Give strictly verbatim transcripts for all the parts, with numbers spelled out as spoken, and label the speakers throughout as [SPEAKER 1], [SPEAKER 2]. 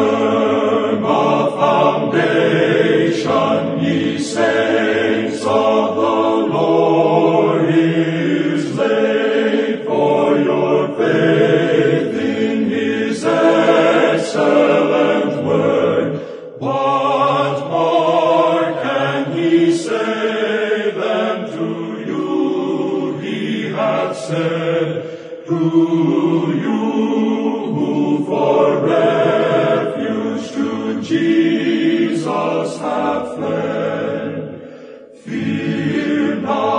[SPEAKER 1] firm a foundation, ye saints of the Lord is laid, for your faith in his excellent word. What more can he say than to you he hath said, to you who for refuge to Jesus have fled? Fear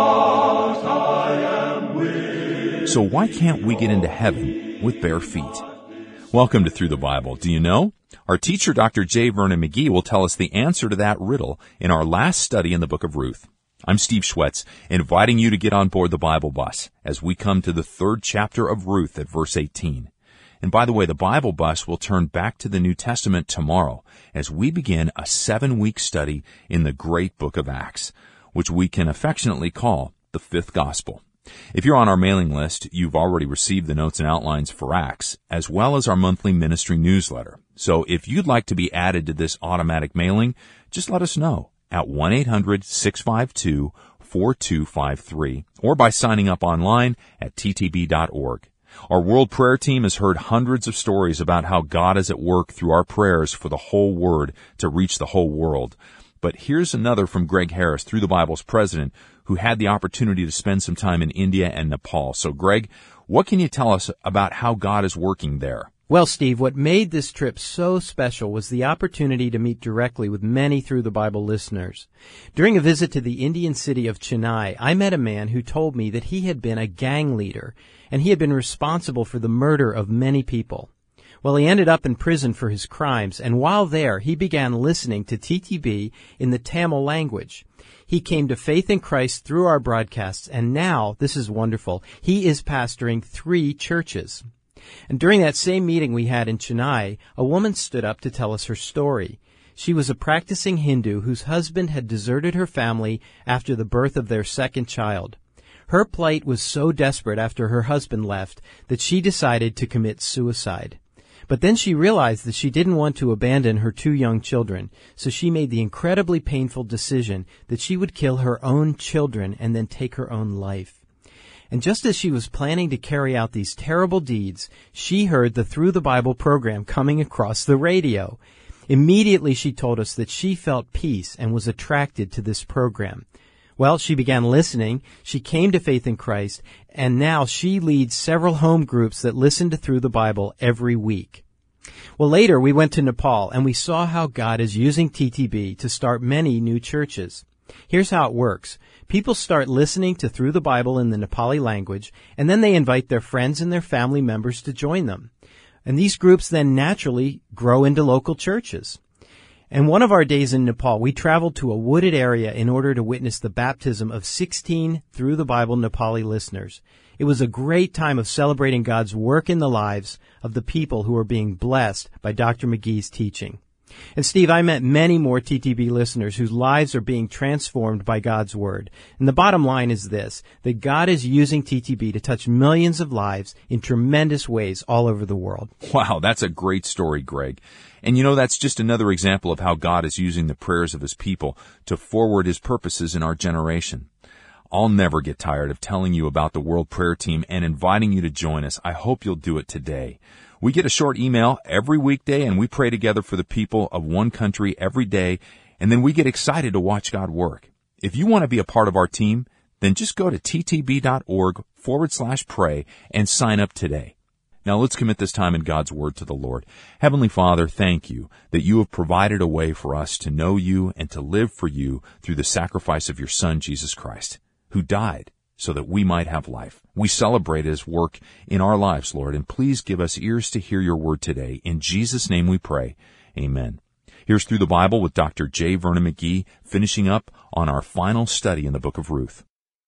[SPEAKER 1] not, I am with.
[SPEAKER 2] So why can't we get into heaven with bare feet? Welcome to Through the Bible. Do you know? Our teacher, Doctor J. Vernon McGee, will tell us the answer to that riddle in our last study in the book of Ruth. I'm Steve Schwetz, inviting you to get on board the Bible bus as we come to the third chapter of Ruth at verse eighteen. And by the way, the Bible bus will turn back to the New Testament tomorrow as we begin a seven-week study in the great book of Acts, which we can affectionately call the fifth gospel. If you're on our mailing list, you've already received the notes and outlines for Acts, as well as our monthly ministry newsletter. So if you'd like to be added to this automatic mailing, just let us know at one eight hundred six five two four two five three or by signing up online at t t b dot org. Our World Prayer Team has heard hundreds of stories about how God is at work through our prayers for the whole Word to reach the whole world. But here's another from Greg Harris, Through the Bible's president, who had the opportunity to spend some time in India and Nepal. So, Greg, what can you tell us about how God is working there?
[SPEAKER 3] Well, Steve, what made this trip so special was the opportunity to meet directly with many Through the Bible listeners. During a visit to the Indian city of Chennai, I met a man who told me that he had been a gang leader, and he had been responsible for the murder of many people. Well, he ended up in prison for his crimes, and while there, he began listening to T T B in the Tamil language. He came to faith in Christ through our broadcasts, and now, this is wonderful, he is pastoring three churches. And during that same meeting we had in Chennai, a woman stood up to tell us her story. She was a practicing Hindu whose husband had deserted her family after the birth of their second child. Her plight was so desperate after her husband left that she decided to commit suicide. But then she realized that she didn't want to abandon her two young children, so she made the incredibly painful decision that she would kill her own children and then take her own life. And just as she was planning to carry out these terrible deeds, she heard the Through the Bible program coming across the radio. Immediately she told us that she felt peace and was attracted to this program. Well, she began listening, she came to faith in Christ, and now she leads several home groups that listen to Through the Bible every week. Well, later we went to Nepal, and we saw how God is using T T B to start many new churches. Here's how it works. People start listening to Through the Bible in the Nepali language, and then they invite their friends and their family members to join them. And these groups then naturally grow into local churches. And one of our days in Nepal, we traveled to a wooded area in order to witness the baptism of sixteen Through the Bible Nepali listeners. It was a great time of celebrating God's work in the lives of the people who are being blessed by Doctor McGee's teaching. And Steve, I met many more T T B listeners whose lives are being transformed by God's Word. And the bottom line is this, that God is using T T B to touch millions of lives in tremendous ways all over the world.
[SPEAKER 2] Wow, that's a great story, Greg. And you know, that's just another example of how God is using the prayers of His people to forward His purposes in our generation. I'll never get tired of telling you about the World Prayer Team and inviting you to join us. I hope you'll do it today. We get a short email every weekday, and we pray together for the people of one country every day, and then we get excited to watch God work. If you want to be a part of our team, then just go to ttb.org forward slash pray and sign up today. Now let's commit this time in God's Word to the Lord. Heavenly Father, thank you that you have provided a way for us to know you and to live for you through the sacrifice of your Son, Jesus Christ, who died so that we might have life. We celebrate His work in our lives, Lord, and please give us ears to hear your word today. In Jesus' name we pray. Amen. Here's Through the Bible with Doctor J. Vernon McGee, finishing up on our final study in the book of Ruth.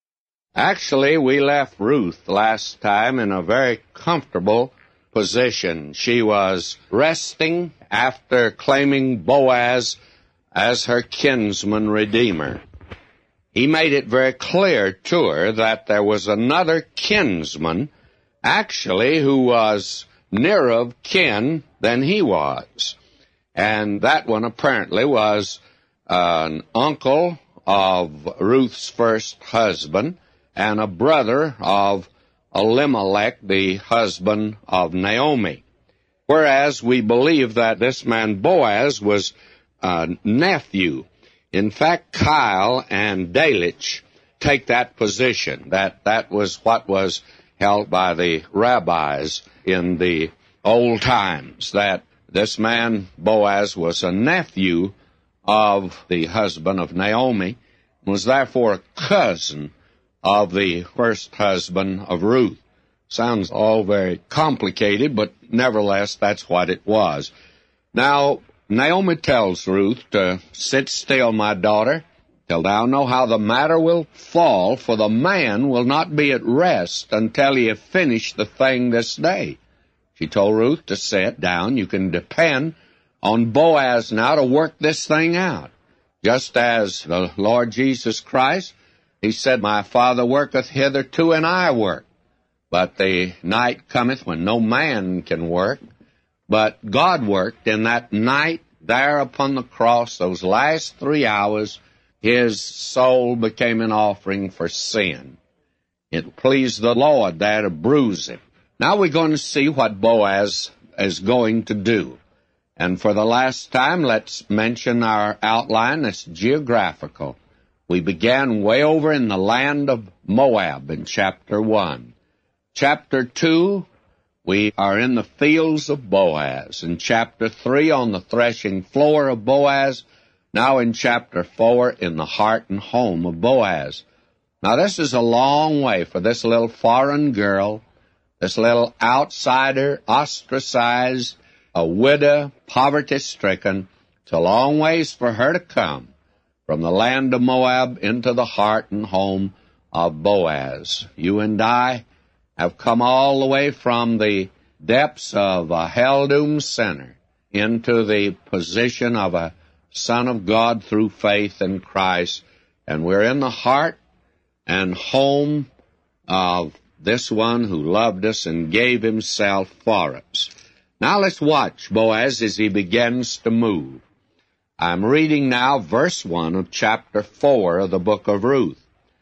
[SPEAKER 4] Actually, we left Ruth last time in a very comfortable position. She was resting after claiming Boaz as her kinsman redeemer. He made it very clear to her that there was another kinsman, actually, who was nearer of kin than he was. And that one apparently was an uncle of Ruth's first husband and a brother of Elimelech, the husband of Naomi. Whereas we believe that this man Boaz was a nephew. In fact, Kyle and Delitzsch take that position, that that was what was held by the rabbis in the old times, that this man Boaz was a nephew of the husband of Naomi, was therefore a cousin of the first husband of Ruth. Sounds all very complicated, but nevertheless, that's what it was. Now, Naomi tells Ruth to sit still, my daughter, till thou know how the matter will fall, for the man will not be at rest until he have finished the thing this day. She told Ruth to sit down. You can depend on Boaz now to work this thing out. Just as the Lord Jesus Christ, he said, my Father worketh hitherto, and I work. But the night cometh when no man can work. But God worked in that night there upon the cross, those last three hours, his soul became an offering for sin. It pleased the Lord there to bruise him. Now we're going to see what Boaz is going to do. And for the last time, let's mention our outline. It's geographical. We began way over in the land of Moab in chapter one. Chapter two, we are in the fields of Boaz. In chapter three, on the threshing floor of Boaz. Now in chapter four, in the heart and home of Boaz. Now this is a long way for this little foreign girl, this little outsider, ostracized, a widow, poverty-stricken. It's a long ways for her to come from the land of Moab into the heart and home of Boaz. You and I have come all the way from the depths of a hell-doomed sinner into the position of a son of God through faith in Christ. And we're in the heart and home of this one who loved us and gave himself for us. Now let's watch Boaz as he begins to move. I'm reading now verse one of chapter four of the book of Ruth.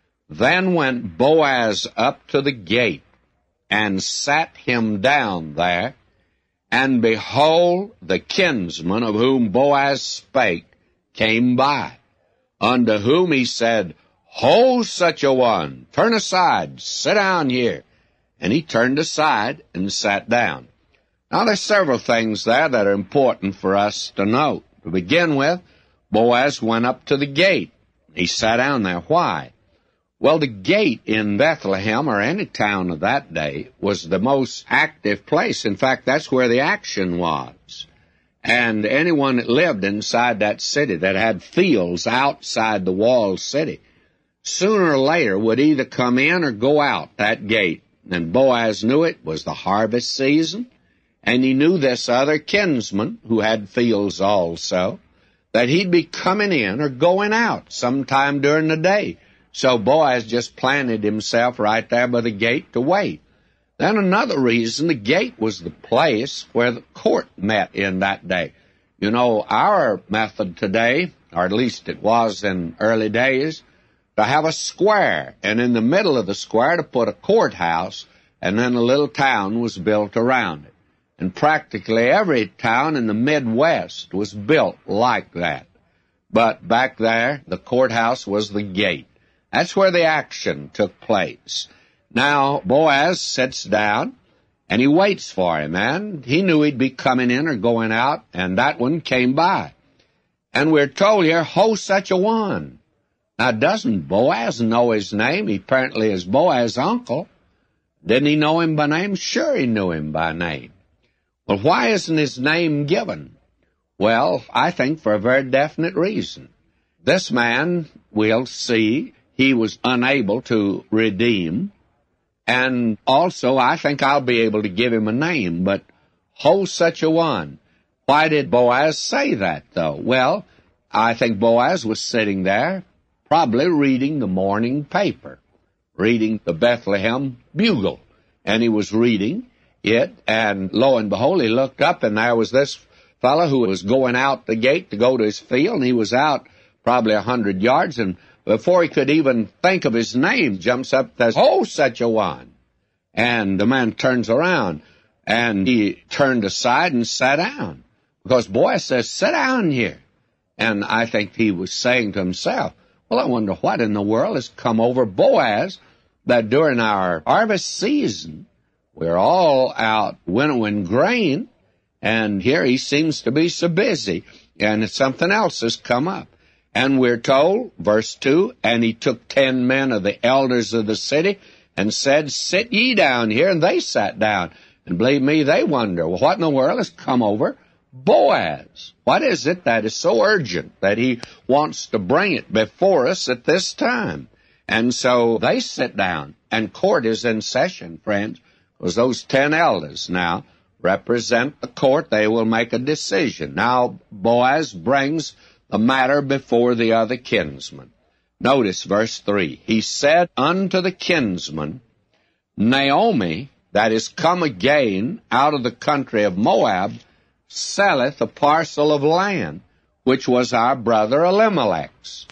[SPEAKER 4] Then went Boaz up to the gate, and sat him down there, and behold, the kinsman of whom Boaz spake came by, unto whom he said, Ho, such a one, turn aside, sit down here. And he turned aside and sat down. Now there's several things there that are important for us to note. To begin with, Boaz went up to the gate. He sat down there. Why? Well, the gate in Bethlehem, or any town of that day, was the most active place. In fact, that's where the action was. And anyone that lived inside that city, that had fields outside the walled city, sooner or later would either come in or go out that gate. And Boaz knew it was the harvest season, and he knew this other kinsman, who had fields also, that he'd be coming in or going out sometime during the day. So Boaz just planted himself right there by the gate to wait. Then another reason, the gate was the place where the court met in that day. You know, our method today, or at least it was in early days, to have a square, and in the middle of the square to put a courthouse, and then a little town was built around it. And practically every town in the Midwest was built like that. But back there, the courthouse was the gate. That's where the action took place. Now, Boaz sits down, and he waits for him, and he knew he'd be coming in or going out, and that one came by. And we're told here, Ho, such a one. Now, doesn't Boaz know his name? He apparently is Boaz's uncle. Didn't he know him by name? Sure, he knew him by name. Well, why isn't his name given? Well, I think for a very definite reason. This man, we'll see, he was unable to redeem. And also, I think I'll be able to give him a name, but Ho, such a one. Why did Boaz say that, though? Well, I think Boaz was sitting there, probably reading the morning paper, reading the Bethlehem Bugle. And he was reading it, and lo and behold, he looked up, and there was this fellow who was going out the gate to go to his field, and he was out probably a hundred yards, and before he could even think of his name, jumps up and says, "Oh, such a one." And the man turns around, and he turned aside and sat down, because Boaz says, "Sit down here." And I think he was saying to himself, well, I wonder what in the world has come over Boaz that during our harvest season, we're all out winnowing grain, and here he seems to be so busy, and something else has come up. And we're told, verse two, and he took ten men of the elders of the city and said, "Sit ye down here," and they sat down. And believe me, they wonder, well, what in the world has come over Boaz? What is it that is so urgent that he wants to bring it before us at this time? And so they sit down, and court is in session, friends, because those ten elders now represent the court. They will make a decision. Now Boaz brings the matter before the other kinsman. Notice verse three. He said unto the kinsman, "Naomi, that is come again out of the country of Moab, selleth a parcel of land, which was our brother Elimelech's."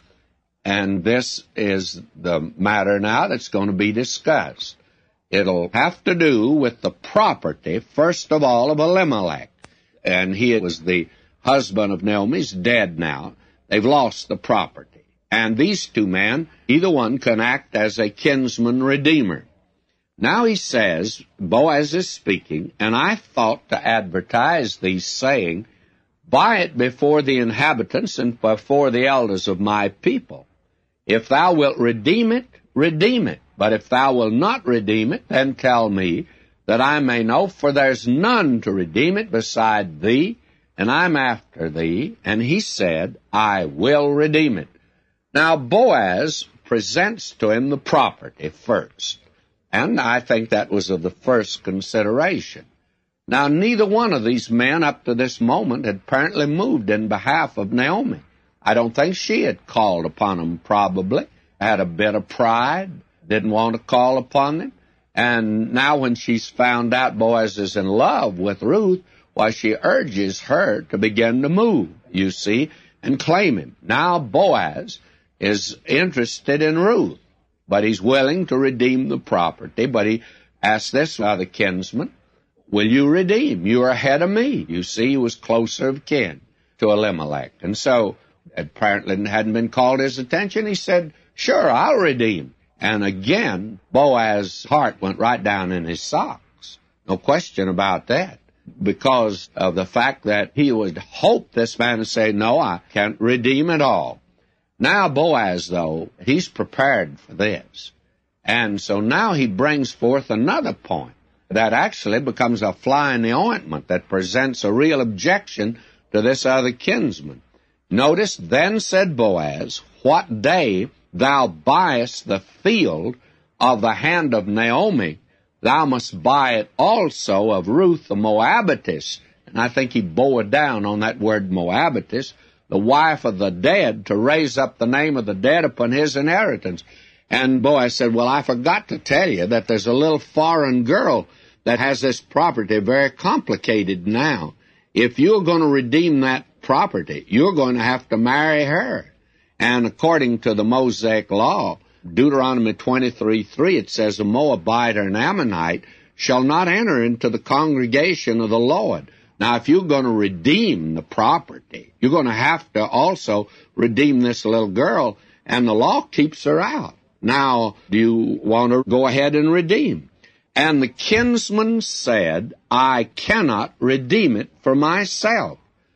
[SPEAKER 4] And this is the matter now that's going to be discussed. It'll have to do with the property, first of all, of Elimelech. And he was the husband of Naomi's, dead now. They've lost the property. And these two men, either one can act as a kinsman redeemer. Now he says, Boaz is speaking, and I thought to advertise thee, saying, "Buy it before the inhabitants and before the elders of my people. If thou wilt redeem it, redeem it. But if thou wilt not redeem it, then tell me, that I may know, for there's none to redeem it beside thee, and I'm after thee." And he said, "I will redeem it." Now Boaz presents to him the property first. And I think that was of the first consideration. Now, neither one of these men up to this moment had apparently moved in behalf of Naomi. I don't think she had called upon them, probably, had a bit of pride, didn't want to call upon them. And now when she's found out Boaz is in love with Ruth, why, she urges her to begin to move, you see, and claim him. Now Boaz is interested in Ruth, but he's willing to redeem the property. But he asked this other kinsman, "Will you redeem? You are ahead of me." You see, he was closer of kin to Elimelech. And so, apparently it hadn't been called his attention. He said, "Sure, I'll redeem." And again, Boaz's heart went right down in his socks. No question about that. Because of the fact that he would hope this man would say, "No, I can't redeem at all." Now Boaz, though, he's prepared for this. And so now he brings forth another point that actually becomes a fly in the ointment that presents a real objection to this other kinsman. Notice, then said Boaz, "What day thou buyest the field of the hand of Naomi, thou must buy it also of Ruth the Moabitess." And I think he bore down on that word Moabitess, the wife of the dead, to raise up the name of the dead upon his inheritance. And Boaz said, "Well, I forgot to tell you that there's a little foreign girl that has this property very complicated now. If you're going to redeem that property, you're going to have to marry her." And according to the Mosaic law, Deuteronomy twenty-three three, it says, "A Moabite or an Ammonite shall not enter into the congregation of the Lord." Now, if you're going to redeem the property, you're going to have to also redeem this little girl, and the law keeps her out. Now, do you want to go ahead and redeem? And the kinsman said, "I cannot redeem it for myself,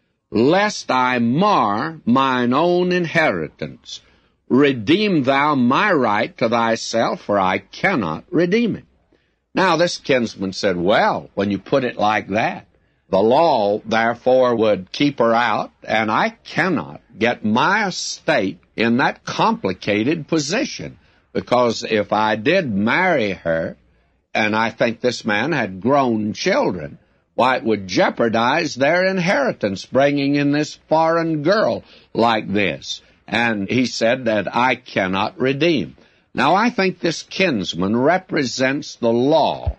[SPEAKER 4] lest I mar mine own inheritance. Redeem thou my right to thyself, for I cannot redeem it." Now, this kinsman said, "Well, when you put it like that, the law, therefore, would keep her out, and I cannot get my estate in that complicated position, because if I did marry her, and I think this man had grown children, why, it would jeopardize their inheritance, bringing in this foreign girl like this." And he said that I cannot redeem. Now, I think this kinsman represents the law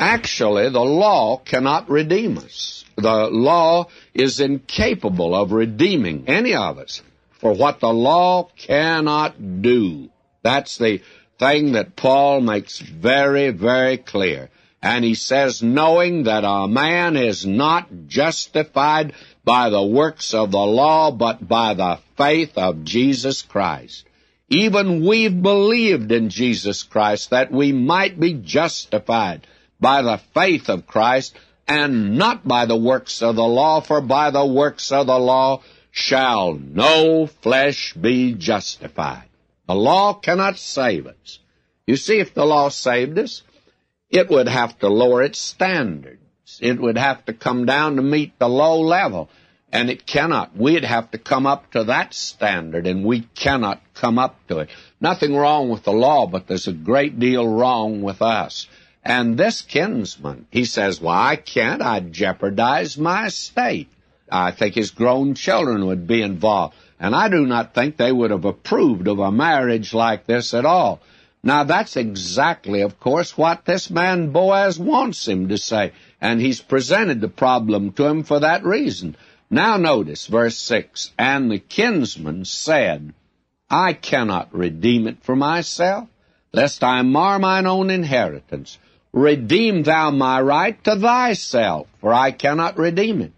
[SPEAKER 4] Actually, the law cannot redeem us. The law is incapable of redeeming any of us for what the law cannot do. That's the thing that Paul makes very, very clear. And he says, knowing that a man is not justified by the works of the law, but by the faith of Jesus Christ. Even we've believed in Jesus Christ that we might be justified by the faith of Christ, and not by the works of the law, for by the works of the law shall no flesh be justified. The law cannot save us. You see, if the law saved us, it would have to lower its standards. It would have to come down to meet the low level, and it cannot. We'd have to come up to that standard, and we cannot come up to it. Nothing wrong with the law, but there's a great deal wrong with us. And this kinsman, he says, well, I can't. I'd jeopardize my estate. I think his grown children would be involved. And I do not think they would have approved of a marriage like this at all. Now, that's exactly, of course, what this man Boaz wants him to say. And he's presented the problem to him for that reason. Now notice verse six. And the kinsman said, I cannot redeem it for myself, lest I mar mine own inheritance. Redeem thou my right to thyself, for I cannot redeem it.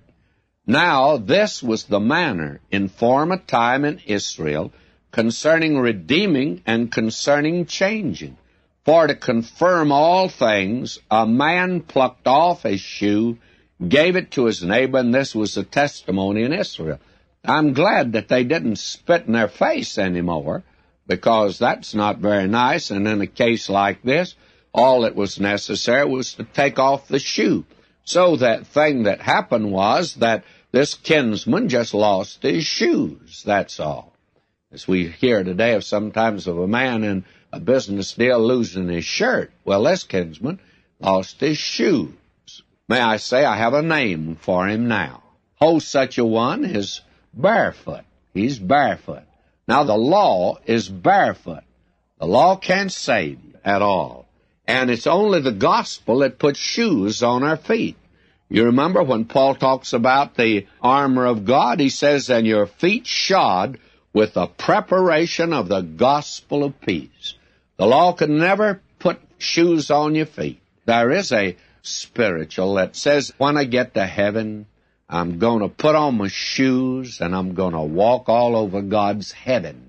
[SPEAKER 4] Now this was the manner in former time in Israel concerning redeeming and concerning changing. For to confirm all things, a man plucked off his shoe, gave it to his neighbor, and this was a testimony in Israel. I'm glad that they didn't spit in their face anymore, because that's not very nice, and in a case like this, all that was necessary was to take off the shoe. So that thing that happened was that this kinsman just lost his shoes, that's all. As we hear today of sometimes of a man in a business deal losing his shirt. Well, this kinsman lost his shoes. May I say, I have a name for him now. Oh, such a one is barefoot. He's barefoot. Now, the law is barefoot. The law can't save you at all. And it's only the gospel that puts shoes on our feet. You remember when Paul talks about the armor of God, he says, and your feet shod with the preparation of the gospel of peace. The law can never put shoes on your feet. There is a spiritual that says, when I get to heaven, I'm going to put on my shoes and I'm going to walk all over God's heaven.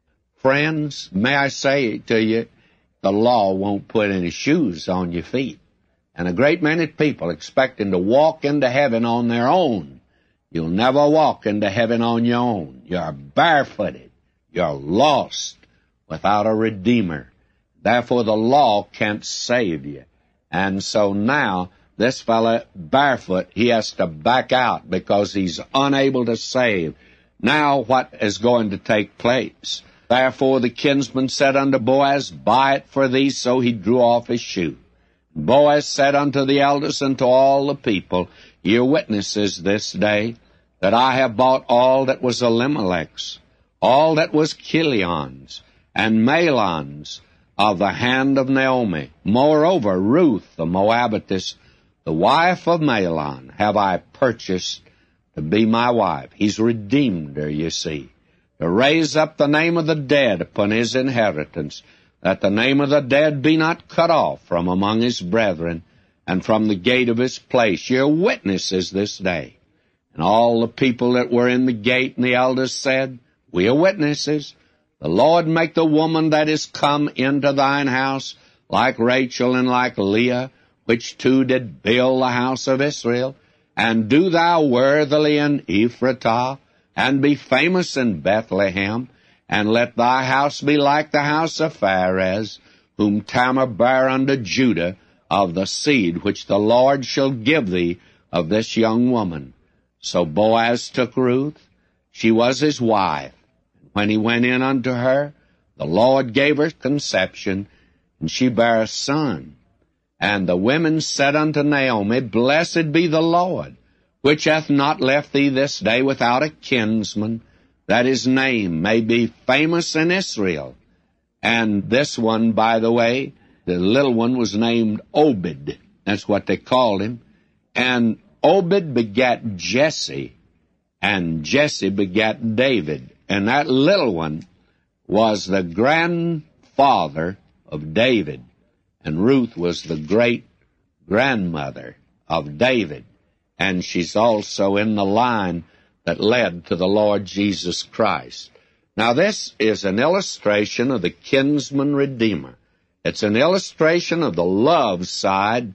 [SPEAKER 4] Friends, may I say to you, the law won't put any shoes on your feet. And a great many people expecting to walk into heaven on their own. You'll never walk into heaven on your own. You're barefooted. You're lost without a Redeemer. Therefore, the law can't save you. And so now, this fellow, barefoot, he has to back out because he's unable to save. Now, what is going to take place? Therefore the kinsman said unto Boaz, buy it for thee. So he drew off his shoe. Boaz said unto the elders and to all the people, ye are witnesses this day that I have bought all that was Elimelech's, all that was Kilion's, and Mahlon's, of the hand of Naomi. Moreover, Ruth the Moabitess, the wife of Mahlon, have I purchased to be my wife. He's redeemed her, you see, to raise up the name of the dead upon his inheritance, that the name of the dead be not cut off from among his brethren, and from the gate of his place. Ye are witnesses this day. And all the people that were in the gate and the elders said, we are witnesses. The Lord make the woman that is come into thine house like Rachel and like Leah, which two did build the house of Israel, and do thou worthily in Ephratah, and be famous in Bethlehem, and let thy house be like the house of Pharez, whom Tamar bare unto Judah, of the seed which the Lord shall give thee of this young woman. So Boaz took Ruth. She was his wife. When he went in unto her, the Lord gave her conception, and she bare a son. And the women said unto Naomi, blessed be the Lord, which hath not left thee this day without a kinsman, that his name may be famous in Israel. And this one, by the way, the little one was named Obed. That's what they called him. And Obed begat Jesse, and Jesse begat David. And that little one was the grandfather of David. And Ruth was the great-grandmother of David. And she's also in the line that led to the Lord Jesus Christ. Now, this is an illustration of the kinsman redeemer. It's an illustration of the love side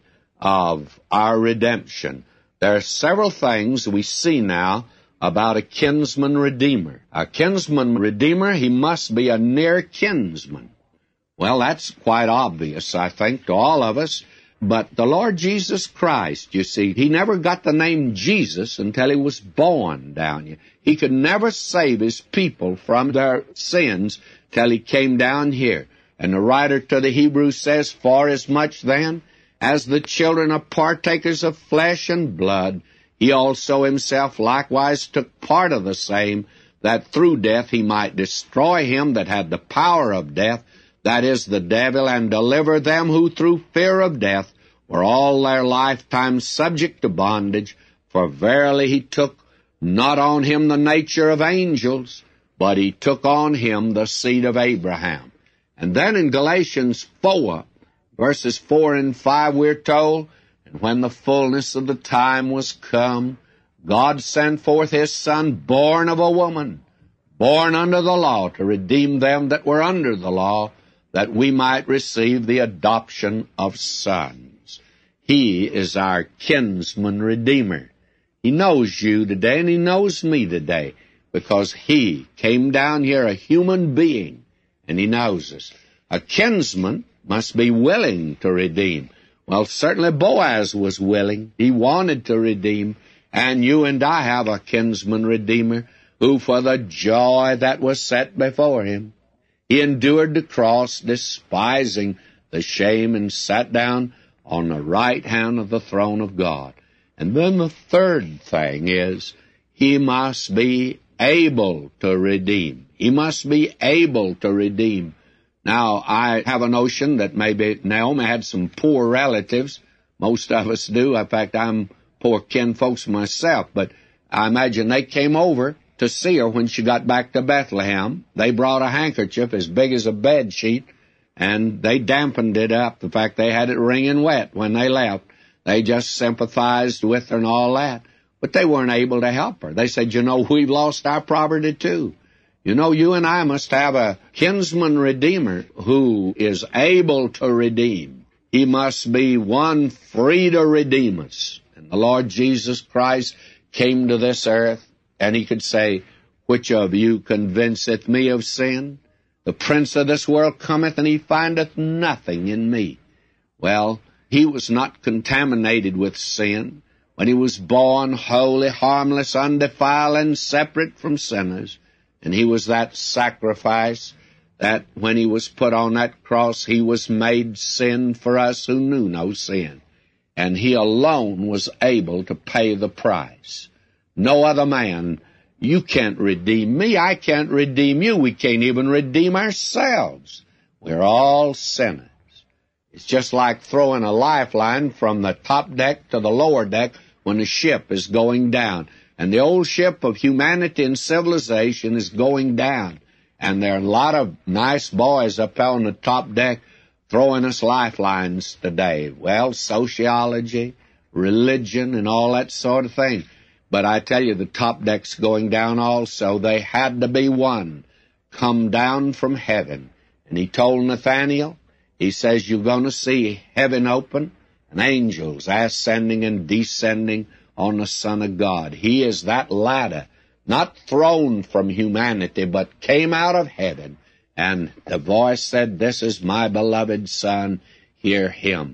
[SPEAKER 4] of our redemption. There are several things we see now about a kinsman redeemer. A kinsman redeemer, he must be a near kinsman. Well, that's quite obvious, I think, to all of us. But the Lord Jesus Christ, you see, he never got the name Jesus until he was born down here. He could never save his people from their sins till he came down here. And the writer to the Hebrews says, For as much then as the children are partakers of flesh and blood, he also himself likewise took part of the same, that through death he might destroy him that had the power of death, that is, the devil, and deliver them who through fear of death were all their lifetime subject to bondage. For verily he took not on him the nature of angels, but he took on him the seed of Abraham. And then in Galatians four, verses four and five, we're told, And when the fullness of the time was come, God sent forth his Son, born of a woman, born under the law, to redeem them that were under the law, that we might receive the adoption of sons. He is our kinsman redeemer. He knows you today, and he knows me today, because he came down here a human being, and he knows us. A kinsman must be willing to redeem. Well, certainly Boaz was willing. He wanted to redeem, and you and I have a kinsman redeemer who, for the joy that was set before him, he endured the cross, despising the shame, and sat down on the right hand of the throne of God. And then the third thing is, he must be able to redeem. He must be able to redeem. Now, I have a notion that maybe Naomi had some poor relatives. Most of us do. In fact, I'm poor kinfolks myself. But I imagine they came over to see her when she got back to Bethlehem. They brought a handkerchief as big as a bed sheet, and they dampened it up. In fact, they had it wringing wet when they left. They just sympathized with her and all that. But they weren't able to help her. They said, you know, we've lost our property too. You know, you and I must have a kinsman redeemer who is able to redeem. He must be one free to redeem us. And the Lord Jesus Christ came to this earth, and he could say, Which of you convinceth me of sin? The prince of this world cometh, and he findeth nothing in me. Well, he was not contaminated with sin. When he was born, holy, harmless, undefiled, and separate from sinners, and he was that sacrifice that when he was put on that cross, he was made sin for us who knew no sin. And he alone was able to pay the price. No other man. You can't redeem me. I can't redeem you. We can't even redeem ourselves. We're all sinners. It's just like throwing a lifeline from the top deck to the lower deck when the ship is going down. And the old ship of humanity and civilization is going down. And there are a lot of nice boys up on the top deck throwing us lifelines today. Well, sociology, religion, and all that sort of thing. But I tell you, the top deck's going down also. They had to be one, come down from heaven. And he told Nathanael, he says, you're going to see heaven open and angels ascending and descending on the Son of God. He is that ladder, not thrown from humanity, but came out of heaven. And the voice said, this is my beloved Son, hear him.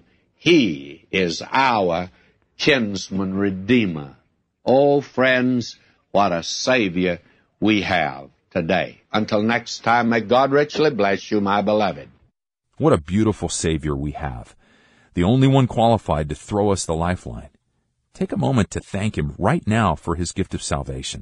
[SPEAKER 4] He is our kinsman redeemer. Oh, friends, what a Savior we have today. Until next time, may God richly bless you, my beloved.
[SPEAKER 2] What a beautiful Savior we have, the only one qualified to throw us the lifeline. Take a moment to thank him right now for his gift of salvation.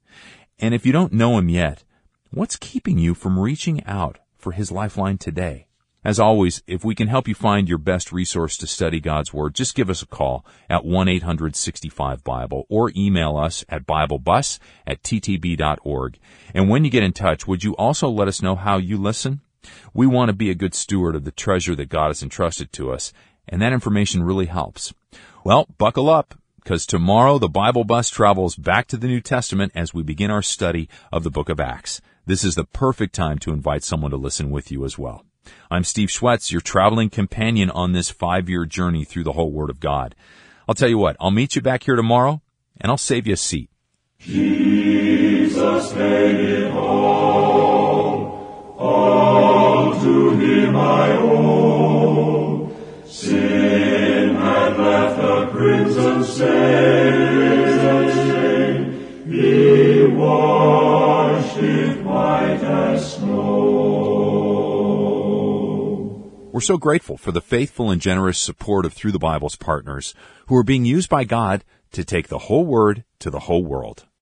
[SPEAKER 2] And if you don't know him yet, what's keeping you from reaching out for his lifeline today? As always, if we can help you find your best resource to study God's Word, just give us a call at one eight hundred sixty-five Bible or email us at biblebus at t t b dot org. And when you get in touch, would you also let us know how you listen? We want to be a good steward of the treasure that God has entrusted to us, and that information really helps. Well, buckle up, because tomorrow the Bible Bus travels back to the New Testament as we begin our study of the book of Acts. This is the perfect time to invite someone to listen with you as well. I'm Steve Schwetz, your traveling companion on this five-year journey through the whole Word of God. I'll tell you what, I'll meet you back here tomorrow, and I'll save you a seat.
[SPEAKER 1] Jesus made it all, all to Him I owe. Sin had left a crimson stain, He washed it white as snow.
[SPEAKER 2] We're so grateful for the faithful and generous support of Through the Bible's partners who are being used by God to take the whole Word to the whole world.